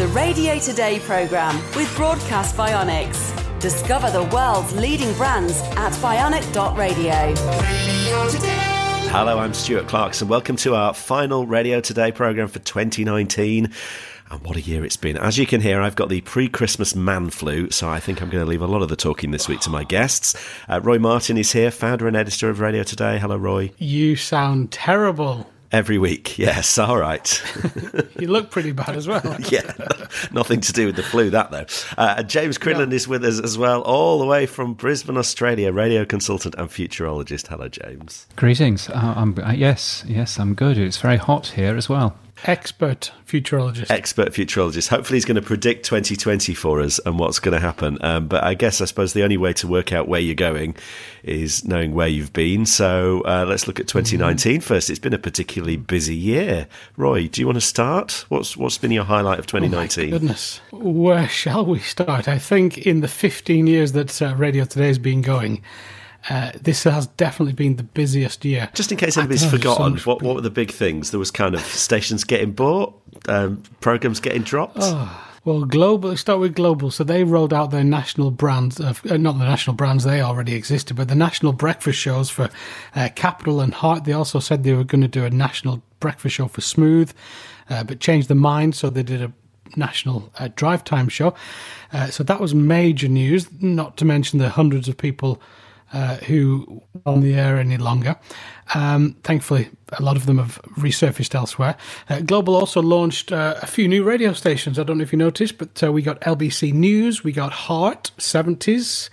Radio Today programme with Broadcast Bionics. Discover the world's leading brands at bionic.radio. Hello, I'm Stuart Clarkson. Welcome to our final Radio Today programme for 2019. And what a year it's been. As you can hear, I've got the pre-Christmas man flu, so I think I'm going to leave a lot of the talking this week to my guests. Roy Martin is here, founder and editor of Radio Today. Hello, Roy. You sound terrible. Every week, yes, all right. You look pretty bad as well. Yeah, nothing to do with the flu, that though. James Cridland is with us as well, all the way from Brisbane, Australia, radio consultant and futurologist. Hello, James. Greetings. Yes, I'm good. It's very hot here as well. Expert futurologist. Hopefully he's going to predict 2020 for us and what's going to happen. But I suppose the only way to work out where you're going is knowing where you've been. So let's look at 2019 first. It's been a particularly busy year. Roy, do you want to start? What's been your highlight of 2019? Oh my goodness. Where shall we start? I think in the 15 years that Radio Today has been going, this has definitely been the busiest year. Just in case anybody's forgotten, what were the big things? There was kind of stations getting bought, programmes getting dropped. Well, Global, let's start with Global. So they rolled out their national brands, not the national brands, they already existed, but the national breakfast shows for Capital and Heart. They also said they were going to do a national breakfast show for Smooth, but changed their mind, so they did a national drive time show. So that was major news, not to mention the hundreds of people who are on the air any longer. Thankfully, a lot of them have resurfaced elsewhere. Global also launched a few new radio stations. I don't know if you noticed, but we got LBC News, we got Heart, 70s,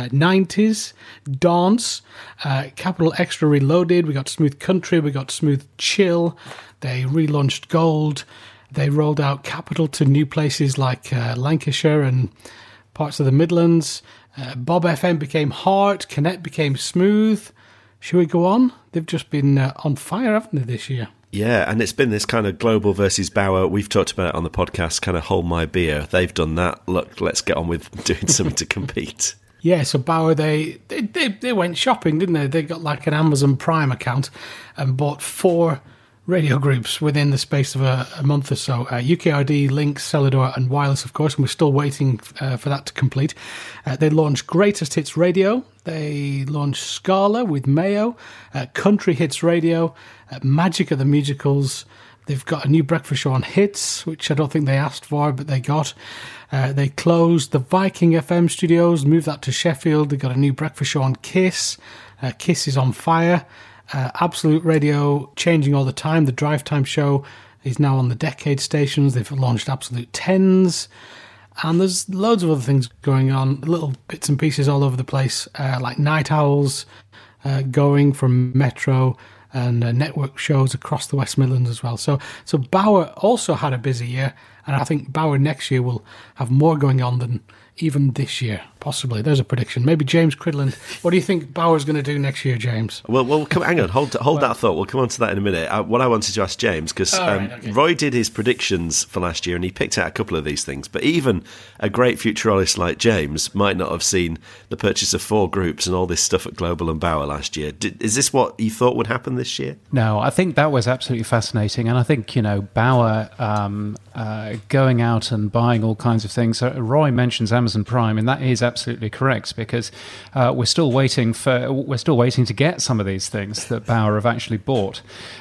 90s, Dance, Capital Extra Reloaded, we got Smooth Country, we got Smooth Chill. They relaunched Gold. They rolled out Capital to new places like Lancashire and parts of the Midlands. Bob FM became Heart, Connect became Smooth. Should we go on? They've just been on fire, haven't they, this year? Yeah, and it's been this kind of Global versus Bauer. We've talked about it on the podcast, kind of hold my beer. They've done that. Look, let's get on with doing something to compete. Yeah, so Bauer, they went shopping, didn't they? They got like an Amazon Prime account and bought 4 radio groups within the space of a month or so. UKRD, Lynx, Celador and Wireless, of course, and we're still waiting for that to complete. They launched Greatest Hits Radio. They launched Scala with Mayo, Country Hits Radio, Magic of the Musicals. They've got a new breakfast show on Hits, which I don't think they asked for, but they got. They closed the Viking FM studios, moved that to Sheffield. They got a new breakfast show on Kiss. Kiss is on fire. Absolute Radio changing all the time. The Drive Time show is now on the Decade stations. They've launched Absolute 10s. And there's loads of other things going on, little bits and pieces all over the place, like Night Owls going from Metro and network shows across the West Midlands as well. So Bauer also had a busy year, and I think Bauer next year will have more going on than even this year, possibly. There's a prediction. Maybe James Cridland. What do you think Bauer's going to do next year, James? Well, hang on. Hold that thought. We'll come on to that in a minute. What I wanted to ask James, because Roy did his predictions for last year and he picked out a couple of these things, but even a great futurologist like James might not have seen the purchase of 4 groups and all this stuff at Global and Bauer last year. Is this what you thought would happen this year? No, I think that was absolutely fascinating. And I think, Bauer going out and buying all kinds of things. Roy mentions Amazon Prime, and that is absolutely correct, because we're still waiting to get some of these things that Bauer have actually bought.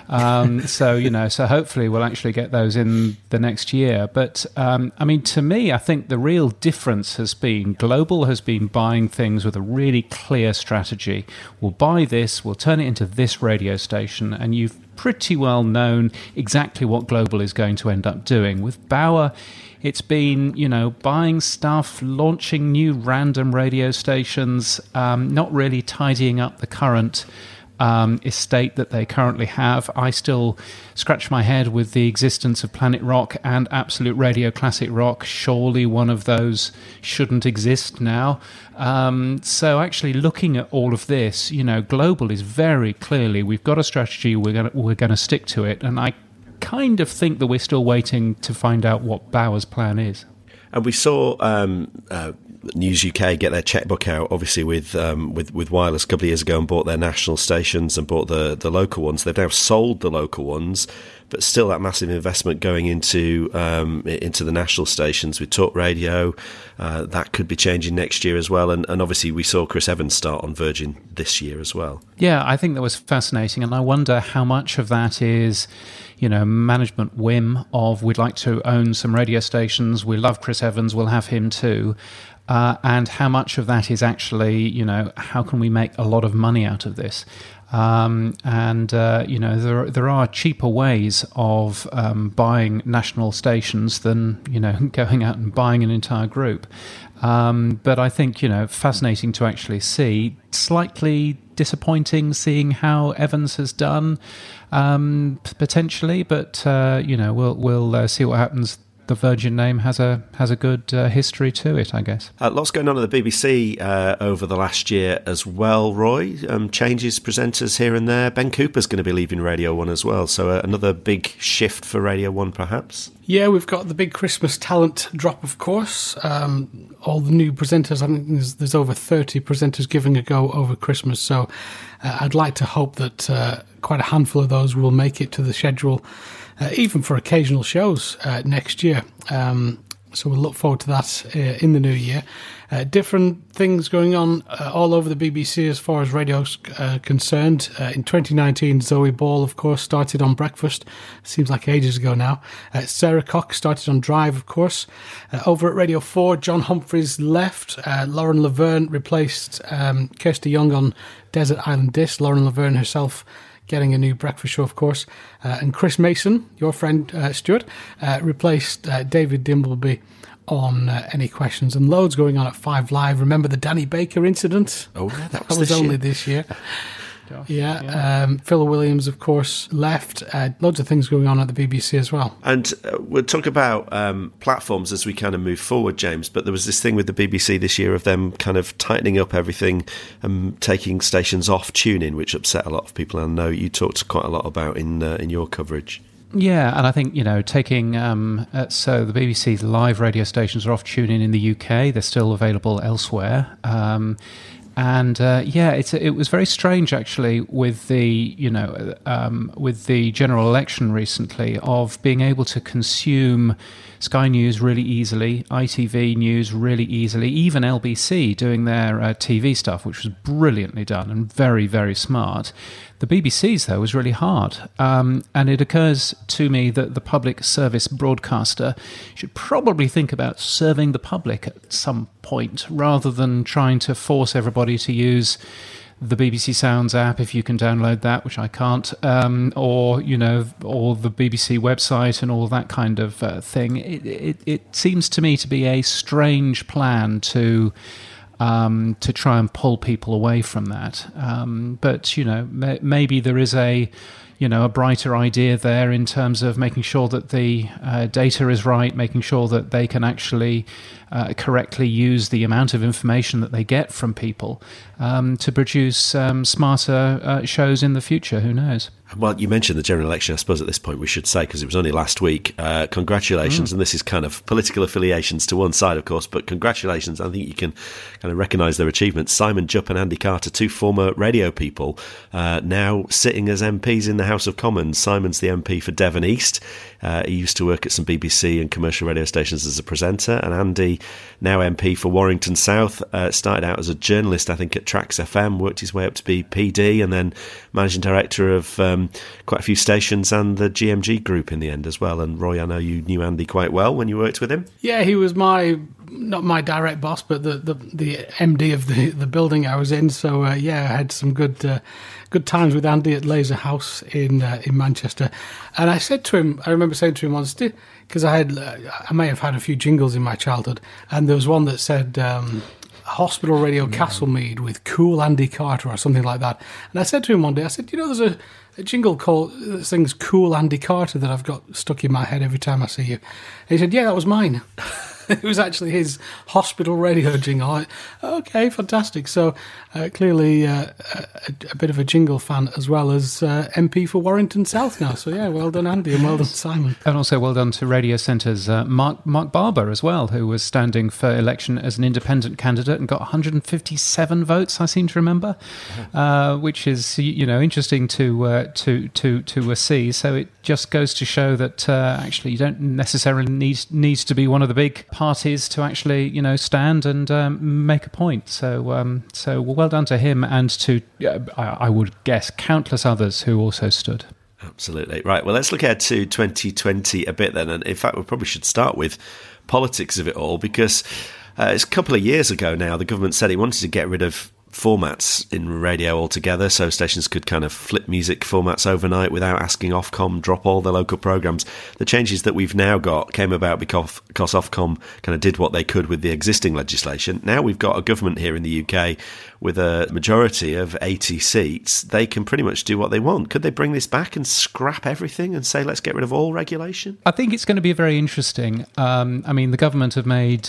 So hopefully we'll actually get those in the next year. But to me, I think the real difference has been Global has been buying things with a really clear strategy. We'll buy this, we'll turn it into this radio station, and you've pretty well known exactly what Global is going to end up doing. With Bauer, it's been, buying stuff, launching new random radio stations, not really tidying up the current estate that they currently have. I still scratch my head with the existence of Planet Rock and Absolute Radio Classic Rock. Surely one of those shouldn't exist now. So actually looking at all of this, Global is very clearly, we've got a strategy, we're going to stick to it. And I kind of think that we're still waiting to find out what Bauer's plan is. And we saw News UK get their checkbook out, obviously with Wireless a couple of years ago, and bought their national stations and bought the local ones. They've now sold the local ones, but still that massive investment going into the national stations with Talk Radio. That could be changing next year as well. And obviously we saw Chris Evans start on Virgin this year as well. Yeah, I think that was fascinating. And I wonder how much of that is, management whim of we'd like to own some radio stations. We love Chris Evans. We'll have him too. And how much of that is actually, how can we make a lot of money out of this? There are cheaper ways of buying national stations than going out and buying an entire group. But I think fascinating to actually see. Slightly disappointing seeing how Evans has done potentially, but we'll see what happens. The Virgin name has a good history to it, I guess. Lots going on at the BBC over the last year as well, Roy. Changes, presenters here and there. Ben Cooper's going to be leaving Radio 1 as well, so another big shift for Radio 1 perhaps. Yeah, we've got the big Christmas talent drop, of course. All the new presenters, I think there's over 30 presenters giving a go over Christmas, so I'd like to hope that quite a handful of those will make it to the schedule, even for occasional shows next year. So we'll look forward to that in the new year. Different things going on all over the BBC as far as radio's concerned. In 2019, Zoe Ball, of course, started on Breakfast. Seems like ages ago now. Sarah Cox started on Drive, of course. Over at Radio 4, John Humphreys left. Lauren Laverne replaced Kirsty Young on Desert Island Disc. Lauren Laverne herself getting a new breakfast show, of course. And Chris Mason, your friend Stuart, replaced David Dimbleby on Any Questions, and loads going on at 5 Live. Remember the Danny Baker incident? Oh, yeah, that was only this year. Yeah. Phil Williams, of course, left. Loads of things going on at the BBC as well. And we'll talk about platforms as we kind of move forward, James, but there was this thing with the BBC this year of them kind of tightening up everything and taking stations off tuning, which upset a lot of people. I know you talked quite a lot about in your coverage. Yeah, and I think, taking... so the BBC live radio stations are off tuning in the UK. They're still available elsewhere. It was very strange actually with the general election recently of being able to consume Sky News really easily, ITV News really easily, even LBC doing their TV stuff, which was brilliantly done and very, very smart. The BBC's, though, was really hard. And it occurs to me that the public service broadcaster should probably think about serving the public at some point rather than trying to force everybody to use the BBC Sounds app, if you can download that, which I can't, or the BBC website and all that kind of thing. It seems to me to be a strange plan to try and pull people away from that. But maybe there is a brighter idea there in terms of making sure that the data is right, making sure that they can actually correctly use the amount of information that they get from people to produce smarter shows in the future. Who knows? Well, you mentioned the general election. I suppose at this point we should say, because it was only last week, congratulations. And this is kind of political affiliations to one side, of course, but congratulations. I think you can kind of recognise their achievements. Simon Jupp and Andy Carter, two former radio people, now sitting as MPs in the House of Commons. Simon's the MP for Devon East. He used to work at some BBC and commercial radio stations as a presenter. And Andy, now MP for Warrington South, started out as a journalist, I think, at Trax FM, worked his way up to be PD, and then managing director of quite a few stations and the GMG group in the end as well. And Roy, I know you knew Andy quite well when you worked with him. Yeah, he was not my direct boss, but the MD of the building I was in. So I had some good times with Andy at Laser House in Manchester. And I remember saying to him once, because I may have had a few jingles in my childhood, and there was one that said Hospital Radio Castlemead with Cool Andy Carter or something like that. And I said to him one day, I said, there's a jingle called this thing's Cool Andy Carter that I've got stuck in my head every time I see you. And he said, yeah, that was mine. It was actually his hospital radio jingle. Okay, fantastic. So clearly a bit of a jingle fan as well as MP for Warrington South now. So yeah, well done Andy and well done Simon. And also well done to Radio Centre's Mark Barber as well, who was standing for election as an independent candidate and got 157 votes, I seem to remember, which is interesting to see. So it just goes to show that actually you don't necessarily need to be one of the big parties to actually stand and make a point. So well done to him and to I would guess countless others who also stood. Absolutely. Right, well, let's look ahead to 2020 a bit then. And in fact, we probably should start with politics of it all, because it's a couple of years ago now, the government said it wanted to get rid of formats in radio altogether, so stations could kind of flip music formats overnight without asking Ofcom, drop all their local programmes. The changes that we've now got came about because Ofcom kind of did what they could with the existing legislation. Now we've got a government here in the UK with a majority of 80 seats. They can pretty much do what they want. Could they bring this back and scrap everything and say, let's get rid of all regulation? I think it's going to be very interesting. The government have made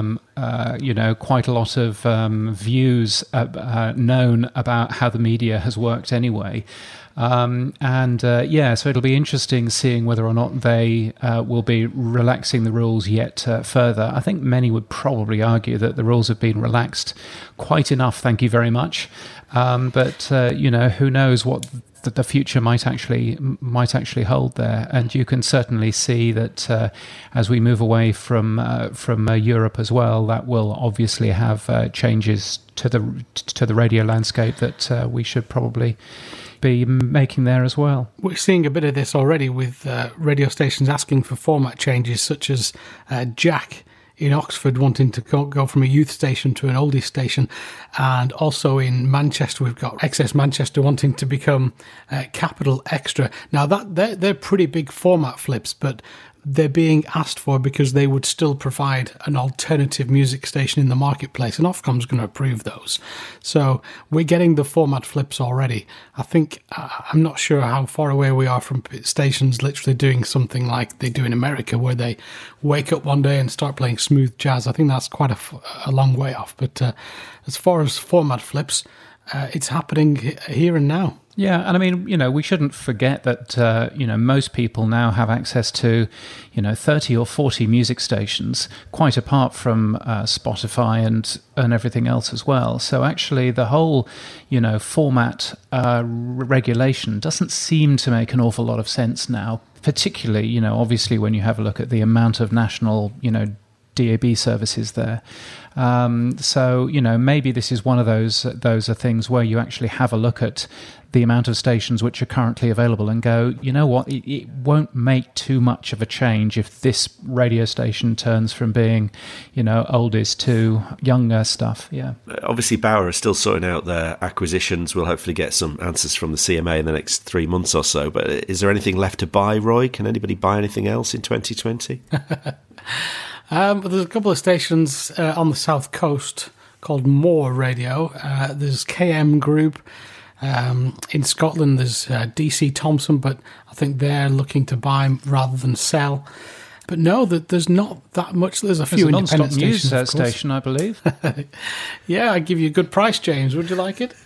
quite a lot of views known about how the media has worked anyway. So it'll be interesting seeing whether or not they will be relaxing the rules yet further. I think many would probably argue that the rules have been relaxed quite enough, thank you very much. But who knows what the future might actually hold there. And you can certainly see that as we move away from Europe as well, that will obviously have changes to the radio landscape that we should probably be making there as well. We're seeing a bit of this already with radio stations asking for format changes, such as Jack in Oxford wanting to go from a youth station to an oldies station, and also in Manchester we've got XS Manchester wanting to become Capital Extra. Now they're pretty big format flips, but they're being asked for because they would still provide an alternative music station in the marketplace, and Ofcom's going to approve those. So we're getting the format flips already. I think, I'm not sure how far away we are from stations literally doing something like they do in America, where they wake up one day and start playing smooth jazz. I think that's quite a long way off. But as far as format flips, it's happening here and now. Yeah, and we shouldn't forget that, most people now have access to, 30 or 40 music stations, quite apart from Spotify and everything else as well. So actually the whole, format regulation doesn't seem to make an awful lot of sense now, particularly, obviously when you have a look at the amount of national, DAB services there. Maybe this is one of those are things where you actually have a look at the amount of stations which are currently available and go, you know what, it won't make too much of a change if this radio station turns from being, oldies to younger stuff. Yeah. Obviously, Bauer are still sorting out their acquisitions. We'll hopefully get some answers from the CMA in the next 3 months or so. But is there anything left to buy, Roy? Can anybody buy anything else in 2020? There's a couple of stations on the south coast called More Radio. There's KM Group. In Scotland, there's DC Thompson, but I think they're looking to buy rather than sell. But no, there's not that much. There's a few independent stations. News station, I believe. Yeah, I'd give you a good price, James. Would you like it?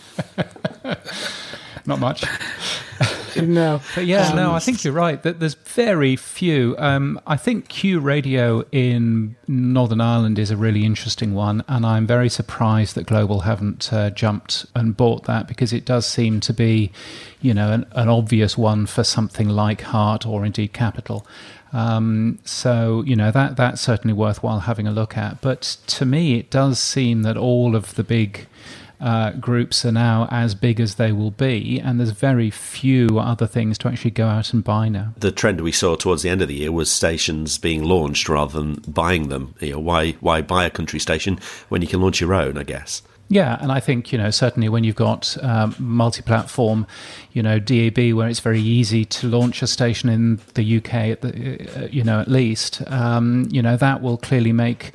Not much. No. But yeah, I think you're right. That there's very few. I think Q Radio in Northern Ireland is a really interesting one, and I'm very surprised that Global haven't jumped and bought that, because it does seem to be, an obvious one for something like Heart or indeed Capital. That's certainly worthwhile having a look at. But to me, it does seem that all of the big groups are now as big as they will be, and there's very few other things to actually go out and buy now. The trend we saw towards the end of the year was stations being launched rather than buying them. Why buy a country station when you can launch your own, I guess? Yeah, and I think, certainly when you've got multi-platform, DAB, where it's very easy to launch a station in the UK, at least, that will clearly make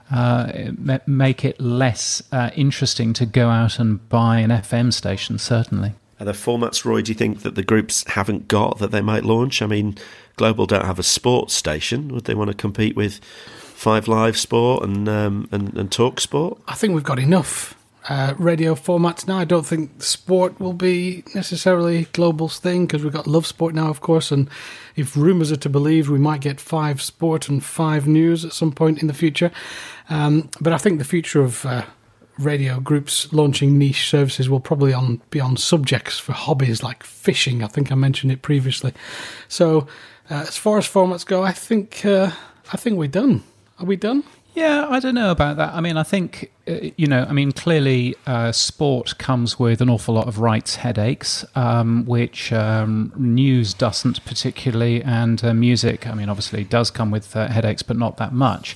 it less interesting to go out and buy an FM station, certainly. Are there formats, Roy, do you think that the groups haven't got that they might launch? Global don't have a sports station. Would they want to compete with 5 Live Sport and Talk Sport? I think we've got enough radio formats now. I don't think sport will be necessarily Global's thing, because we've got Love Sport now, of course, and if rumours are to believe, we might get 5 Sport and 5 News at some point in the future. But I think the future of radio groups launching niche services will probably be on subjects for hobbies like fishing. I think I mentioned it previously. So as far as formats go, I think we're done. Are we done? Yeah, I don't know about that. I mean, I think, clearly sport comes with an awful lot of rights headaches, which news doesn't particularly, and music, obviously does come with headaches, but not that much.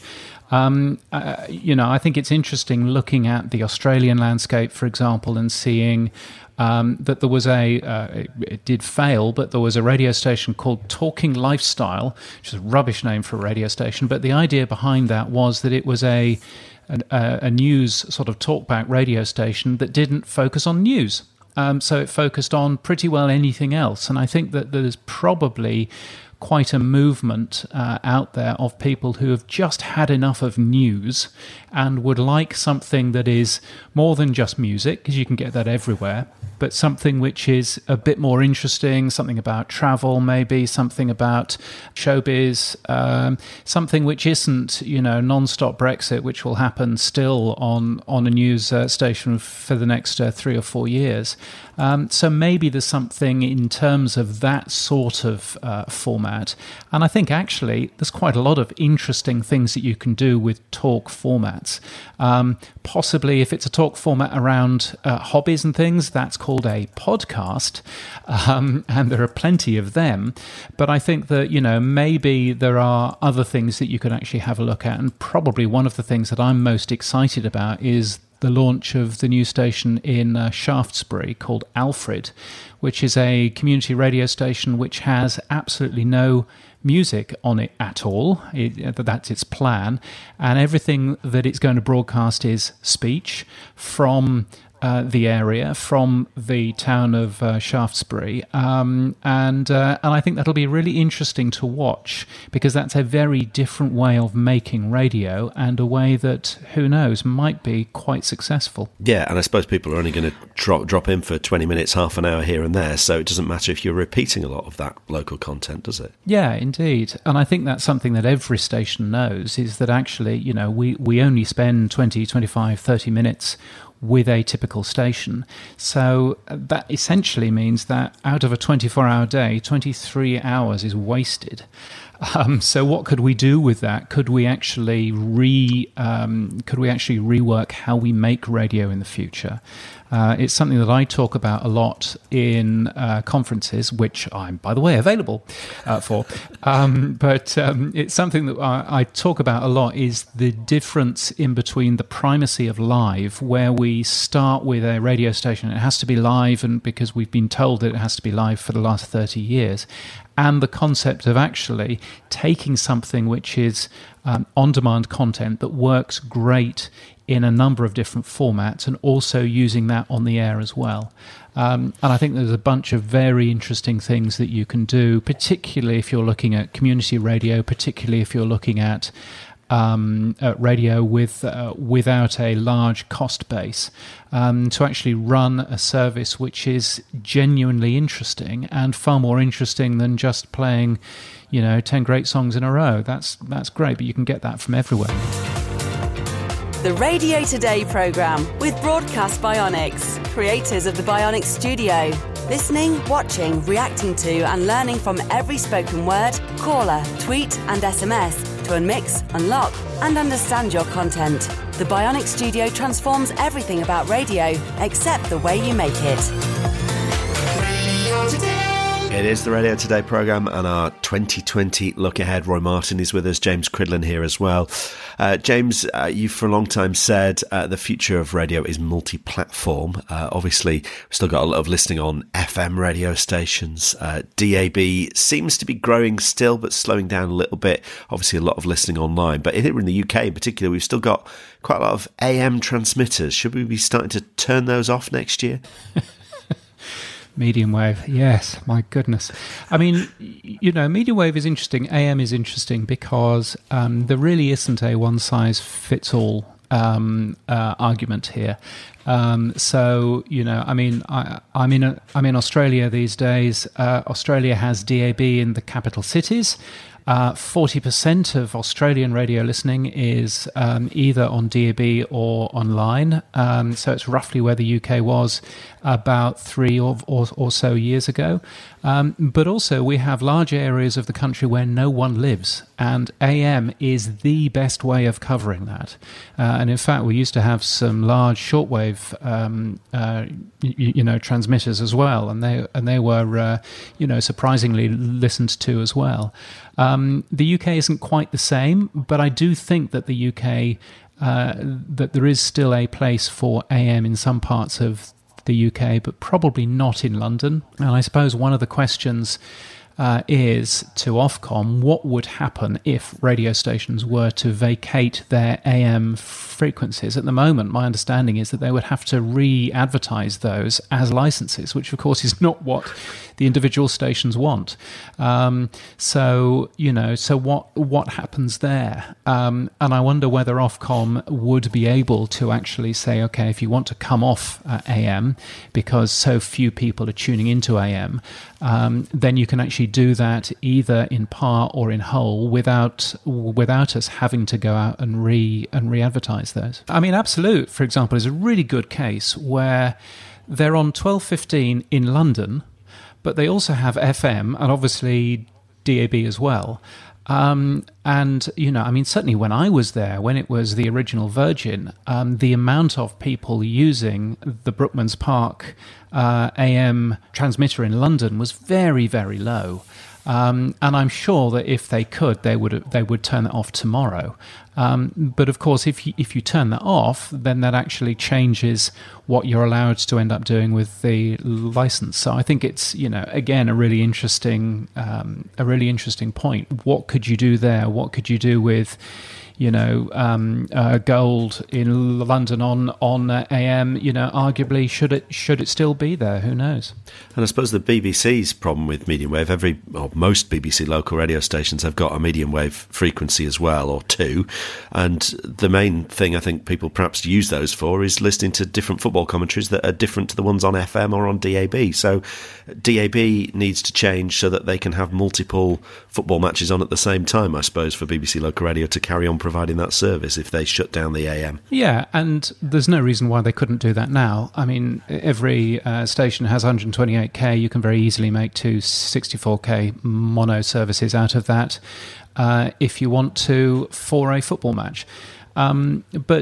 I think it's interesting looking at the Australian landscape, for example, and seeing that there was it did fail, but there was a radio station called Talking Lifestyle, which is a rubbish name for a radio station. But the idea behind that was that it was a news sort of talkback radio station that didn't focus on news. So it focused on pretty well anything else. And I think that there's probably quite a movement out there of people who have just had enough of news and would like something that is more than just music, because you can get that everywhere, but something which is a bit more interesting, something about travel maybe, something about showbiz, something which isn't, non-stop Brexit, which will happen still on a news station for the next 3 or 4 years. So maybe there's something in terms of that sort of format. And I think actually there's quite a lot of interesting things that you can do with talk formats. Possibly if it's a talk format around hobbies and things, that's called a podcast. And there are plenty of them. But I think that, maybe there are other things that you could actually have a look at. And probably one of the things that I'm most excited about is the launch of the new station in Shaftesbury called Alfred, which is a community radio station which has absolutely no music on it at all. That's its plan. And everything that it's going to broadcast is speech from the area, from the town of Shaftesbury. And I think that'll be really interesting to watch, because that's a very different way of making radio, and a way that, who knows, might be quite successful. Yeah, and I suppose people are only going to drop in for 20 minutes, half an hour here and there, so it doesn't matter if you're repeating a lot of that local content, does it? Yeah, indeed. And I think that's something that every station knows, is that actually, we only spend 20, 25, 30 minutes with a typical station. So that essentially means that out of a 24-hour day, 23 hours is wasted. So what could we do with that? Could we actually rework how we make radio in the future? It's something that I talk about a lot in conferences, which I'm, by the way, available for. But it's something that I talk about a lot, is the difference in between the primacy of live, where we start with a radio station, it has to be live, and because we've been told that it has to be live for the last 30 years, and the concept of actually taking something which is on-demand content that works great in a number of different formats, and also using that on the air as well. And I think there's a bunch of very interesting things that you can do, particularly if you're looking at community radio, particularly if you're looking at radio without a large cost base, to actually run a service which is genuinely interesting, and far more interesting than just playing, 10 great songs in a row. That's great, but you can get that from everywhere. The Radio Today programme with Broadcast Bionics, creators of the Bionics Studio. Listening, watching, reacting to and learning from every spoken word, caller, tweet and SMS to unmix, unlock and understand your content. The Bionics Studio transforms everything about radio except the way you make it. Radio Today. It is the Radio Today programme and our 2020 look ahead. Roy Martin is with us, James Cridland here as well. James, you've for a long time said the future of radio is multi-platform. Obviously, we've still got a lot of listening on FM radio stations. DAB seems to be growing still, but slowing down a little bit. Obviously, a lot of listening online. But here in the UK in particular, we've still got quite a lot of AM transmitters. Should we be starting to turn those off next year? Medium wave, yes, my goodness. I mean, medium wave is interesting, AM is interesting because there really isn't a one-size-fits-all argument here. I'm in Australia these days. Australia has DAB in the capital cities. 40% of Australian radio listening is either on DAB or online. So it's roughly where the UK was about 3 or so years ago. But also we have large areas of the country where no one lives, and AM is the best way of covering that. And in fact, we used to have some large shortwave transmitters as well, and they were surprisingly listened to as well. The UK isn't quite the same, but I do think that the UK that there is still a place for AM in some parts of the UK, but probably not in London. And I suppose one of the questions is to Ofcom, what would happen if radio stations were to vacate their AM frequencies? At the moment, my understanding is that they would have to re-advertise those as licenses, which of course is not what the individual stations want. So what happens there? And I wonder whether Ofcom would be able to actually say, okay, if you want to come off AM because so few people are tuning into AM, then you can actually do that either in part or in whole without us having to go out and re-advertise those. I mean, Absolute, for example, is a really good case where they're on 12:15 in London, but they also have FM and obviously DAB as well. Certainly when I was there, when it was the original Virgin, the amount of people using the Brookmans Park AM transmitter in London was very, very low. And I'm sure that if they could, they would turn that off tomorrow. But of course, if you turn that off, then that actually changes what you're allowed to end up doing with the license. So I think it's again a really interesting point. What could you do there? What could you do with gold in London on AM? Arguably, should it still be there? Who knows? And I suppose the BBC's problem with medium wave, most BBC local radio stations have got a medium wave frequency as well, or two. And the main thing I think people perhaps use those for is listening to different football commentaries that are different to the ones on FM or on DAB. So DAB needs to change so that they can have multiple football matches on at the same time, I suppose, for BBC local radio to carry on providing that service if they shut down the AM. Yeah, and there's no reason why they couldn't do that now. I mean, every station has 128k. You can very easily make two 64k mono services out of that if you want to for a football match. I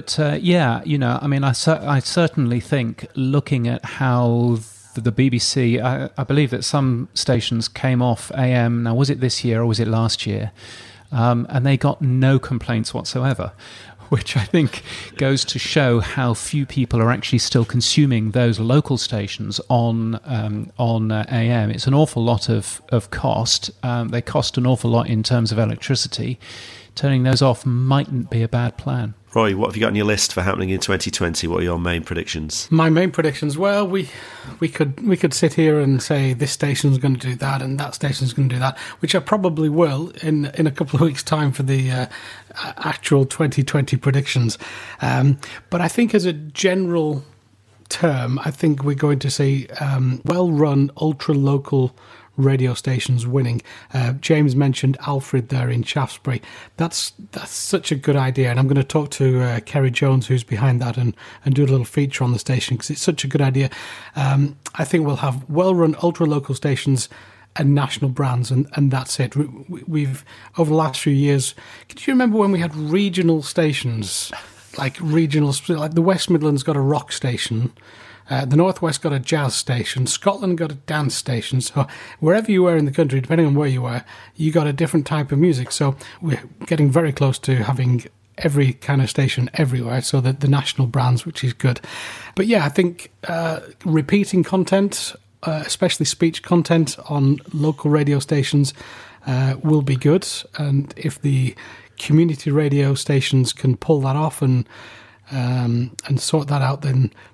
certainly think looking at how the BBC, I believe that some stations came off AM. Now, was it this year or was it last year? And they got no complaints whatsoever, which I think goes to show how few people are actually still consuming those local stations on AM. It's an awful lot of cost. They cost an awful lot in terms of electricity. Turning those off mightn't be a bad plan. Roy, what have you got on your list for happening in 2020? What are your main predictions? My main predictions, well, we could sit here and say this station's going to do that and that station's going to do that, which I probably will in a couple of weeks' time for the actual 2020 predictions. But I think as a general term, I think we're going to see well-run, ultra-local radio stations winning. James mentioned Alfred there in Shaftesbury. That's such a good idea, and I'm going to talk to Kerry Jones, who's behind that, and do a little feature on the station because it's such a good idea. I think we'll have well-run ultra-local stations and national brands, and that's it. We've over the last few years. Can you remember when we had regional stations, like the West Midlands got a rock station? The Northwest got a jazz station, Scotland got a dance station, so wherever you were in the country, depending on where you were, you got a different type of music. So we're getting very close to having every kind of station everywhere, so that the national brands, which is good. But yeah, I think repeating content, especially speech content on local radio stations, will be good. And if the community radio stations can pull that off and sort that out, then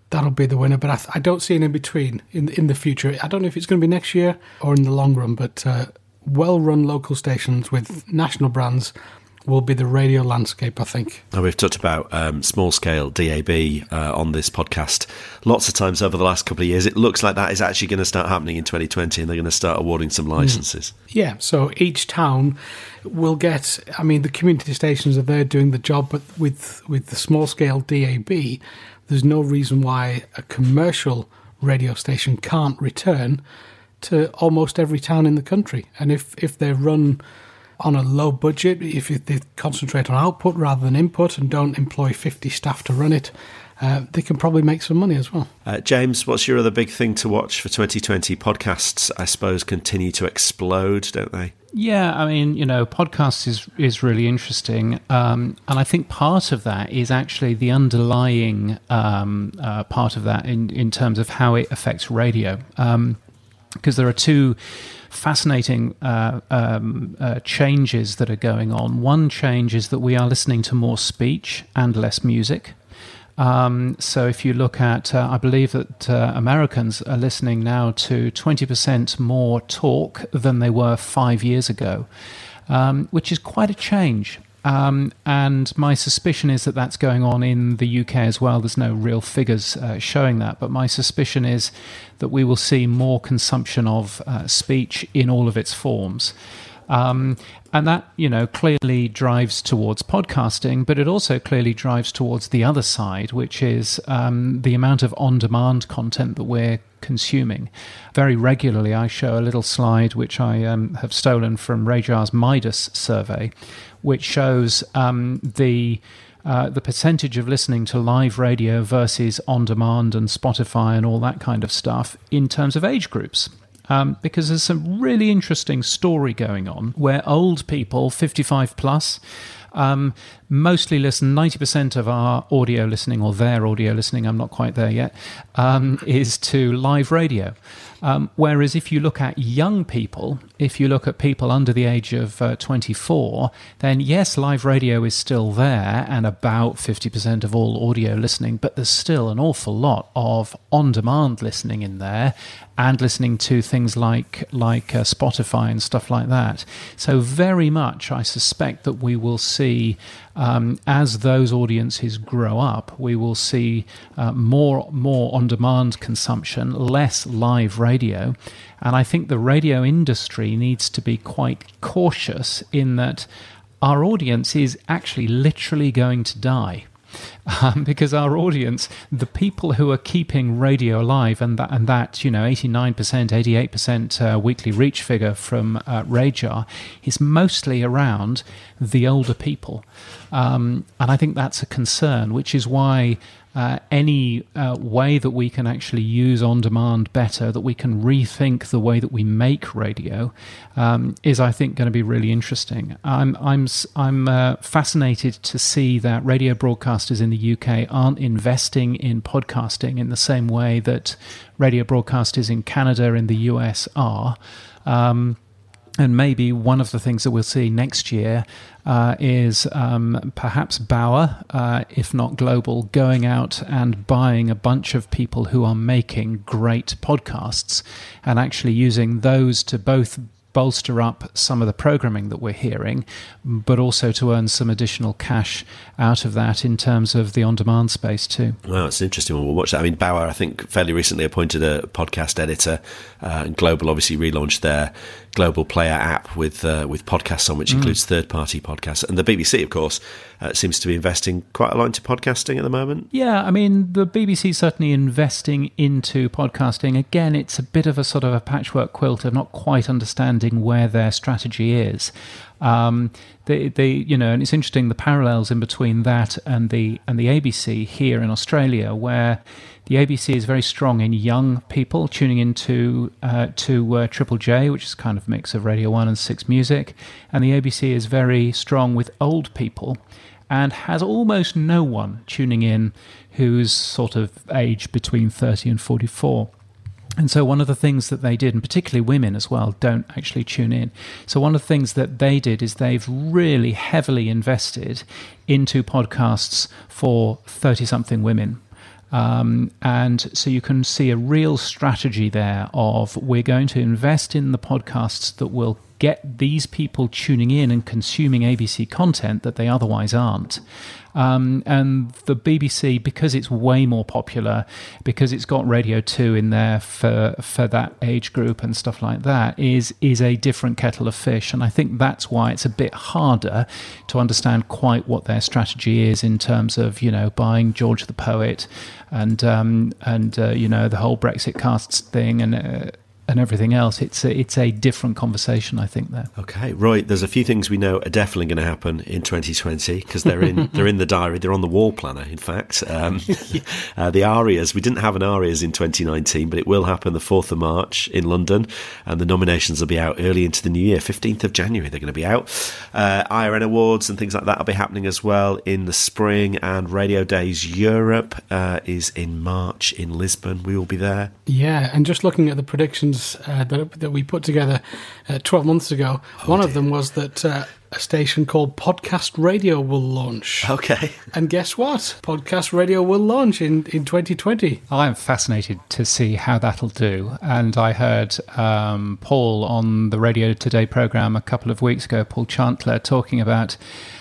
that'll be the winner. But I don't see an in-between in the future. I don't know if it's going to be next year or in the long run, but well-run local stations with national brands will be the radio landscape, I think. Now, we've talked about small-scale DAB on this podcast lots of times over the last couple of years. It looks like that is actually going to start happening in 2020, and they're going to start awarding some licences. Yeah, so each town will get... I mean, the community stations are there doing the job, but with the small-scale DAB, there's no reason why a commercial radio station can't return to almost every town in the country. And if they run on a low budget, if they concentrate on output rather than input and don't employ 50 staff to run it, they can probably make some money as well. James, what's your other big thing to watch for 2020? Podcasts, I suppose, continue to explode, don't they? Yeah, I mean, podcasts is really interesting. And I think part of that is actually the underlying part of that in terms of how it affects radio. Because there are two fascinating changes that are going on. One change is that we are listening to more speech and less music. So if you look at, I believe that Americans are listening now to 20% more talk than they were 5 years ago, which is quite a change. And my suspicion is that that's going on in the UK as well. There's no real figures showing that, but my suspicion is that we will see more consumption of speech in all of its forms. And that, clearly drives towards podcasting, but it also clearly drives towards the other side, which is the amount of on-demand content that we're consuming. Very regularly, I show a little slide which I have stolen from Rajar's Midas survey, which shows the percentage of listening to live radio versus on-demand and Spotify and all that kind of stuff in terms of age groups. Because there's some really interesting story going on where old people, 55 plus, mostly listen. 90% of our audio listening, or their audio listening, I'm not quite there yet, is to live radio. Whereas if you look at young people, if you look at people under the age of 24, then yes, live radio is still there and about 50% of all audio listening, but there's still an awful lot of on-demand listening in there and listening to things like Spotify and stuff like that. So very much I suspect that we will see, as those audiences grow up, we will see more on-demand consumption, less live radio. And I think the radio industry needs to be quite cautious in that our audience is actually literally going to die. Because our audience, the people who are keeping radio alive, and that 89%, 88% weekly reach figure from Rajar is mostly around the older people. And I think that's a concern, which is why any way that we can actually use on-demand better, that we can rethink the way that we make radio, is, I think, going to be really interesting. I'm fascinated to see that radio broadcasters in the UK aren't investing in podcasting in the same way that radio broadcasters in Canada and the US are. And maybe one of the things that we'll see next year is perhaps Bauer, if not Global, going out and buying a bunch of people who are making great podcasts and actually using those to both bolster up some of the programming that we're hearing, but also to earn some additional cash out of that in terms of the on-demand space too. Well, it's interesting. We'll watch that. I mean, Bauer, I think, fairly recently appointed a podcast editor, and Global obviously relaunched their Global Player app with podcasts on, which includes third-party podcasts. And the BBC, of course, seems to be investing quite a lot into podcasting at the moment. Yeah, I mean, the BBC is certainly investing into podcasting. Again, it's a bit of a sort of a patchwork quilt of not quite understanding where their strategy is. And it's interesting, the parallels in between that and the ABC here in Australia, where the ABC is very strong in young people tuning into Triple J, which is kind of a mix of Radio 1 and 6 Music, and the ABC is very strong with old people and has almost no one tuning in who's sort of aged between 30 and 44. And so one of the things that they did, and particularly women as well, don't actually tune in. So one of the things that they did is they've really heavily invested into podcasts for 30-something women. And so you can see a real strategy there of we're going to invest in the podcasts that will get these people tuning in and consuming ABC content that they otherwise aren't. And the BBC, because it's way more popular, because it's got Radio 2 in there for that age group and stuff like that, is a different kettle of fish. And I think that's why it's a bit harder to understand quite what their strategy is in terms of, buying George the Poet and the whole Brexit casts thing and everything else. It's a different conversation, I think, there. Okay, Roy, there's a few things we know are definitely going to happen in 2020 because they're in the diary. They're on the wall planner, in fact. The ARIAs, we didn't have an ARIAs in 2019, but it will happen the 4th of March in London, and the nominations will be out early into the new year. 15th of January they're going to be out. IRN Awards and things like that will be happening as well in the spring, and Radio Days Europe is in March in Lisbon. We will be there. Yeah, and just looking at the predictions that we put together 12 months ago. One of them was that a station called Podcast Radio will launch. Okay. And guess what? Podcast Radio will launch in 2020. I'm fascinated to see how that'll do. And I heard Paul on the Radio Today programme a couple of weeks ago, Paul Chantler, talking about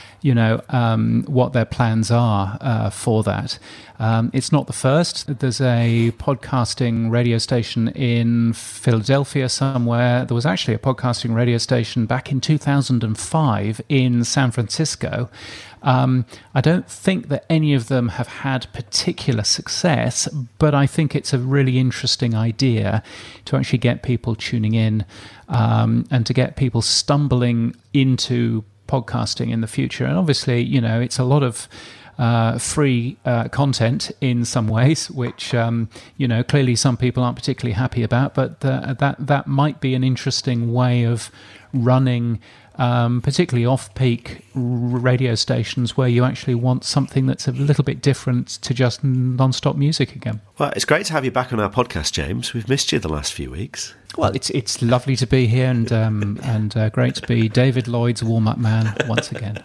what their plans are for that. It's not the first. There's a podcasting radio station in Philadelphia somewhere. There was actually a podcasting radio station back in 2005 in San Francisco. I don't think that any of them have had particular success, but I think it's a really interesting idea to actually get people tuning in and to get people stumbling into podcasting in the future. And obviously, it's a lot of free content in some ways, which clearly some people aren't particularly happy about, but that might be an interesting way of running particularly off-peak radio stations where you actually want something that's a little bit different to just non-stop music again. Well, it's great to have you back on our podcast, James. We've missed you the last few weeks. Well, it's lovely to be here and great to be David Lloyd's warm-up man once again.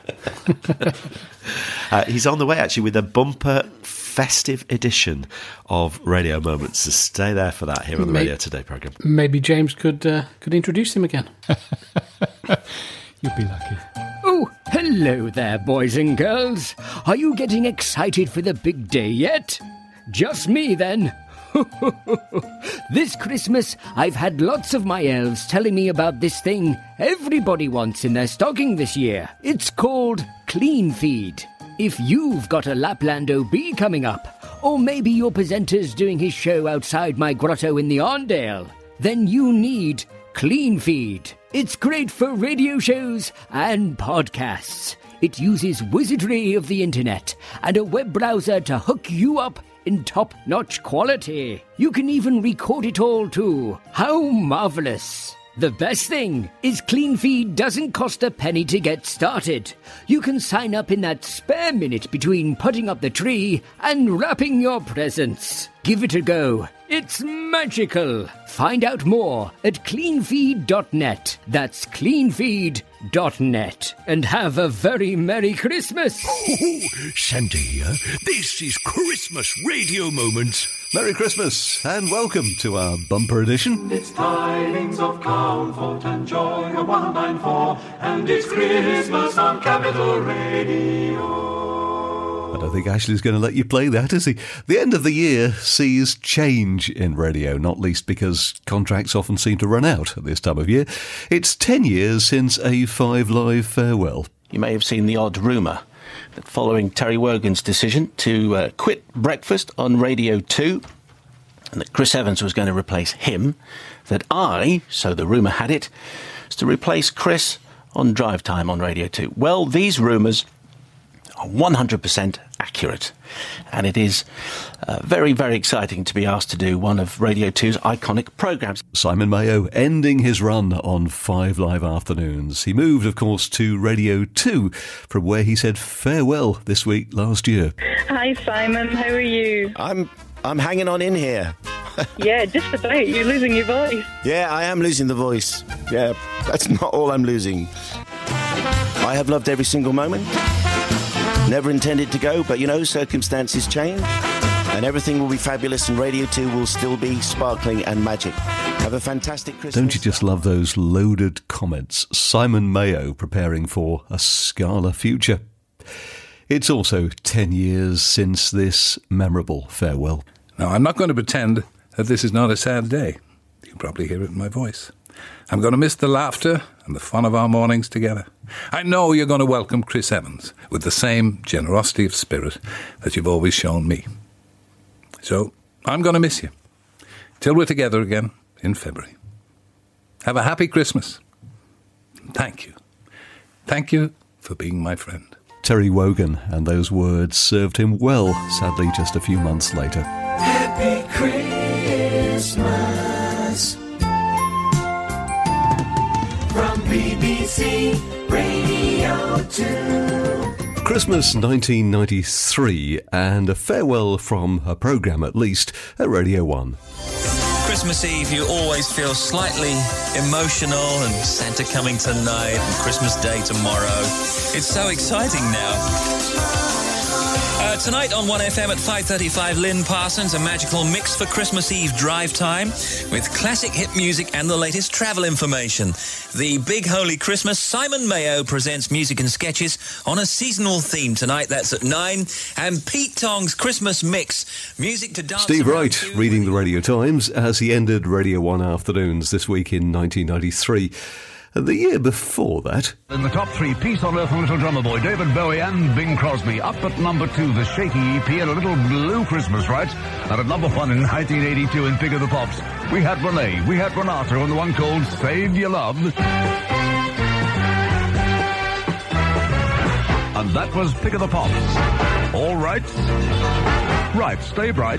He's on the way, actually, with a bumper festive edition of Radio Moments. So stay there for that here on the Radio Today programme. Maybe James could introduce him again. You'd be lucky. Oh, hello there, boys and girls. Are you getting excited for the big day yet? Just me, then. This Christmas, I've had lots of my elves telling me about this thing everybody wants in their stocking this year. It's called Clean Feed. If you've got a Lapland OB coming up, or maybe your presenter's doing his show outside my grotto in the Arndale, then you need Clean Feed. It's great for radio shows and podcasts. It uses wizardry of the internet and a web browser to hook you up in top-notch quality. You can even record it all too. How marvellous! The best thing is Clean Feed doesn't cost a penny to get started. You can sign up in that spare minute between putting up the tree and wrapping your presents. Give it a go. It's magical. Find out more at cleanfeed.net. That's cleanfeed.net. And have a very Merry Christmas. Oh, Santa here. This is Christmas Radio Moments. Merry Christmas and welcome to our bumper edition. It's tidings of comfort and joy of 194, and it's Christmas on Capital Radio. I don't think Ashley's going to let you play that, is he? The end of the year sees change in radio, not least because contracts often seem to run out at this time of year. It's 10 years since a 5 Live farewell. You may have seen the odd rumour that following Terry Wogan's decision to quit breakfast on Radio 2, and that Chris Evans was going to replace him, that I, so the rumour had it, was to replace Chris on Drive Time on Radio 2. Well, these rumours are 100% accurate, and it is very, very exciting to be asked to do one of Radio 2's iconic programmes. Simon Mayo ending his run on 5 Live afternoons. He moved, of course, to Radio 2 from where he said farewell this week last year. Hi Simon, how are you? I'm hanging on in here. Yeah, just about. You're losing your voice. Yeah, I am losing the voice. Yeah, that's not all I'm losing. I have loved every single moment. Never intended to go, but, circumstances change. and everything will be fabulous, and Radio 2 will still be sparkling and magic. Have a fantastic Christmas. Don't you just love those loaded comments? Simon Mayo preparing for a Scala future. It's also 10 years since this memorable farewell. Now, I'm not going to pretend that this is not a sad day. You can probably hear it in my voice. I'm going to miss the laughter and the fun of our mornings together. I know you're going to welcome Chris Evans with the same generosity of spirit that you've always shown me. So, I'm going to miss you till we're together again in February. Have a happy Christmas. Thank you. Thank you for being my friend. Terry Wogan, and those words served him well, sadly just a few months later. Happy Christmas from BBC Radio 2. Christmas 1993, and a farewell from a programme at least at Radio 1. Christmas Eve, you always feel slightly emotional, and Santa coming tonight and Christmas Day tomorrow. It's so exciting now. Tonight on 1FM at 5:35, Lynn Parsons, a magical mix for Christmas Eve drive time with classic hit music and the latest travel information. The Big Holy Christmas, Simon Mayo presents music and sketches on a seasonal theme tonight. That's at 9. And Pete Tong's Christmas mix, music to dance. Steve Wright reading the Radio Times as he ended Radio 1 afternoons this week in 1993. The year before that... In the top 3, Peace on Earth from Little Drummer Boy, David Bowie and Bing Crosby. Up at number 2, the Shaky EP and a Little Blue Christmas Right. And at number 1 in 1982 in Pick of the Pops, we had Renee, we had Renato, and the one called Save Your Love. And that was Pick of the Pops. All right. Right, stay bright.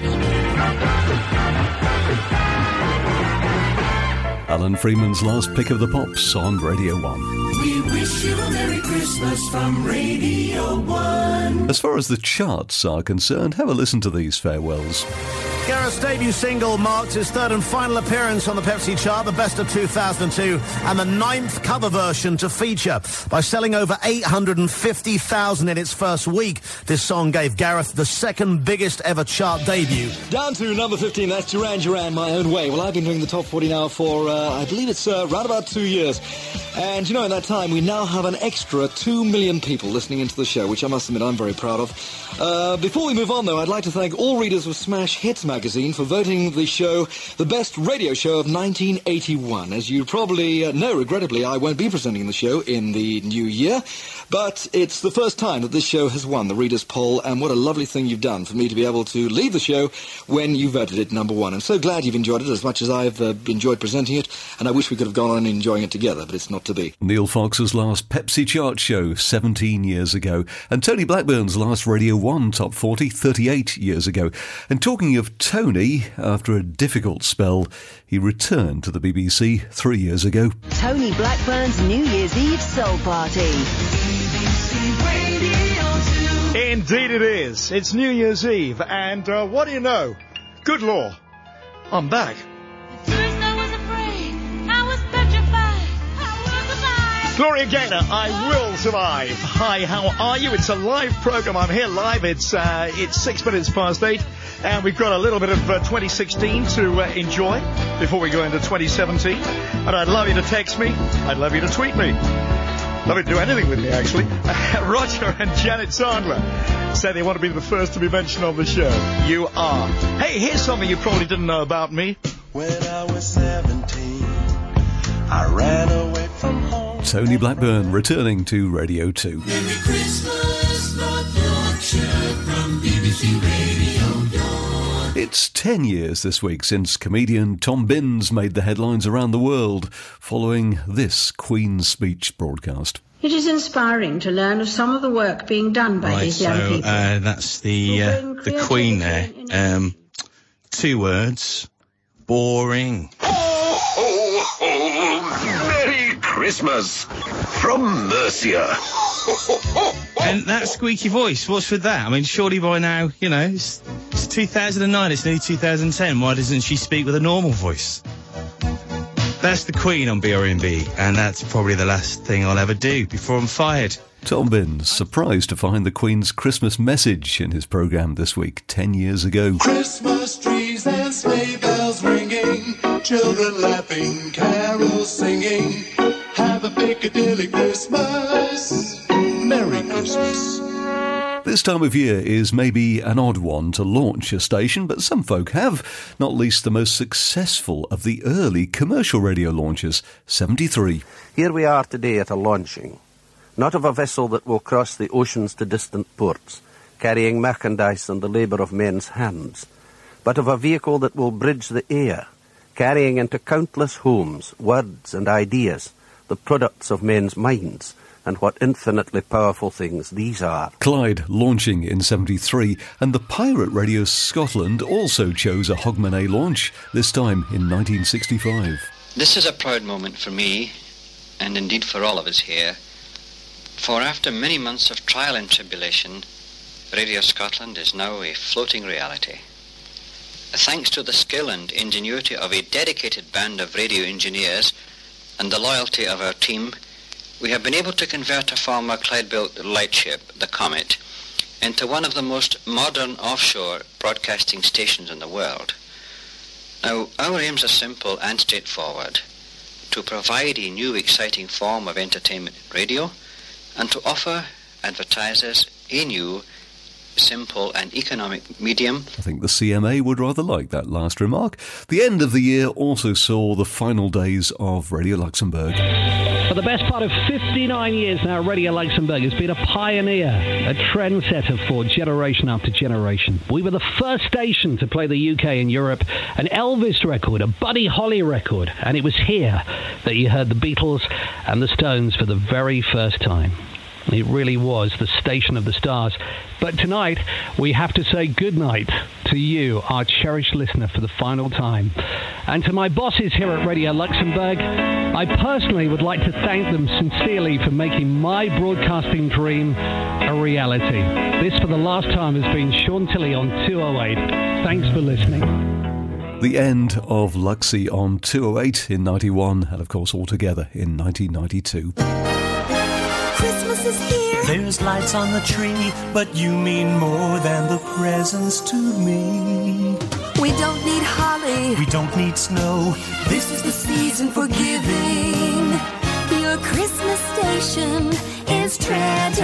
Alan Freeman's last Pick of the Pops on Radio 1. We wish you a Merry Christmas from Radio 1. As far as the charts are concerned, have a listen to these farewells. Gareth's debut single marked his third and final appearance on the Pepsi chart, the best of 2002, and the 9th cover version to feature. By selling over 850,000 in its first week, this song gave Gareth the second biggest ever chart debut. Down to number 15, that's Duran Duran, My Own Way. Well, I've been doing the top 40 now for, I believe it's around about 2 years. And, you know, in that time, we now have an extra 2 million people listening into the show, which I must admit I'm very proud of. Before we move on, though, I'd like to thank all readers of Smash Hits magazine for voting the show the best radio show of 1981. As you probably know, regrettably, I won't be presenting the show in the new year, but it's the first time that this show has won the readers' poll, and what a lovely thing you've done for me to be able to lead the show when you voted it number 1. I'm so glad you've enjoyed it as much as I've enjoyed presenting it, and I wish we could have gone on enjoying it together, but it's not to be. Neil Fox's last Pepsi chart show 17 years ago, and Tony Blackburn's last Radio 1 Top 40 38 years ago. And talking of Tony, after a difficult spell, he returned to the BBC 3 years ago. Tony Blackburn's New Year's Eve Soul Party. BBC Radio 2. Indeed it is. It's New Year's Eve, and what do you know? Good law, I'm back. Gloria Gaynor, I will survive. Hi, how are you? It's a live programme. I'm here live. It's 6 minutes past 8, and we've got a little bit of 2016 to enjoy before we go into 2017. And I'd love you to text me. I'd love you to tweet me. Love you to do anything with me, actually. Roger and Janet Sandler say they want to be the first to be mentioned on the show. You are. Hey, here's something you probably didn't know about me. When I was 17, I ran away from home. Tony Blackburn returning to Radio 2. Merry Christmas, North Yorkshire, from BBC Radio 1. It's 10 years this week since comedian Tom Binns made the headlines around the world following this Queen's speech broadcast. It is inspiring to learn of some of the work being done by these young people. That's the Queen there. 2 words. Boring. Merry Christmas from Mercia. And that squeaky voice, what's with that? I mean, surely by now, you know, it's 2009, it's nearly 2010. Why doesn't she speak with a normal voice? That's the Queen on BRMB, and that's probably the last thing I'll ever do before I'm fired. Tom Binns, surprised to find the Queen's Christmas message in his programme this week, 10 years ago. Christmas trees and sleigh bells ringing, children laughing, carols singing. Have a Piccadilly Christmas. Merry Christmas. This time of year is maybe an odd one to launch a station, but some folk have, not least the most successful of the early commercial radio launches, 73. Here we are today at a launching, not of a vessel that will cross the oceans to distant ports, carrying merchandise and the labour of men's hands, but of a vehicle that will bridge the air, carrying into countless homes words and ideas, the products of men's minds, and what infinitely powerful things these are. Clyde launching in 73, and the Pirate Radio Scotland also chose a Hogmanay launch, this time in 1965. This is a proud moment for me, and indeed for all of us here, for after many months of trial and tribulation, Radio Scotland is now a floating reality. Thanks to the skill and ingenuity of a dedicated band of radio engineers and the loyalty of our team, we have been able to convert a former Clyde-built lightship, the Comet, into one of the most modern offshore broadcasting stations in the world. Now, our aims are simple and straightforward: to provide a new exciting form of entertainment radio and to offer advertisers a new, simple and economic medium. I think the CMA would rather like that last remark. The end of the year also saw the final days of Radio Luxembourg. For the best part of 59 years now, Radio Luxembourg has been a pioneer, a trendsetter for generation after generation. We were the first station to play the UK in Europe, an Elvis record, a Buddy Holly record, and it was here that you heard the Beatles and the Stones for the very first time. It really was the station of the stars. But tonight, we have to say goodnight to you, our cherished listener, for the final time. And to my bosses here at Radio Luxembourg, I personally would like to thank them sincerely for making my broadcasting dream a reality. This, for the last time, has been Sean Tilley on 208. Thanks for listening. The end of Luxy on 208 in 91, and of course altogether in 1992. Christmas is here. There's lights on the tree, but you mean more than the presents to me. We don't need holly. We don't need snow. This is the season for giving. Your Christmas station is Trent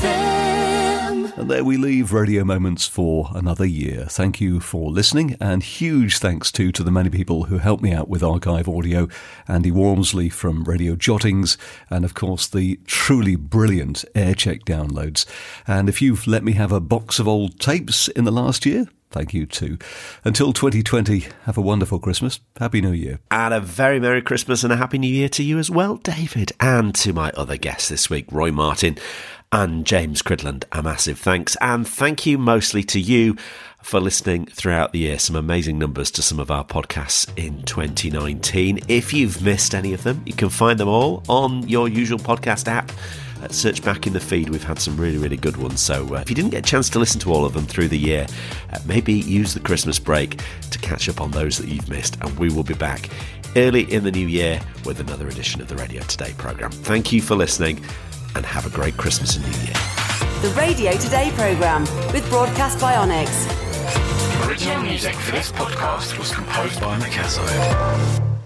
FM. And there we leave Radio Moments for another year. Thank you for listening, and huge thanks to the many people who helped me out with archive audio. Andy Wormsley from Radio Jottings, and of course the truly brilliant Aircheck downloads. And if you've let me have a box of old tapes in the last year, thank you too. Until 2020, have a wonderful Christmas. Happy New Year. And a very Merry Christmas and a Happy New Year to you as well, David. And to my other guests this week, Roy Martin and James Cridland, a massive thanks. And thank you mostly to you for listening throughout the year. Some amazing numbers to some of our podcasts in 2019. If you've missed any of them, you can find them all on your usual podcast app. Search back in the feed. We've had some really, really good ones. So if you didn't get a chance to listen to all of them through the year, maybe use the Christmas break to catch up on those that you've missed. And we will be back early in the new year with another edition of the Radio Today programme. Thank you for listening, and have a great Christmas and New Year. The Radio Today programme with Broadcast Bionics. Original music for this podcast was composed by Mikazo.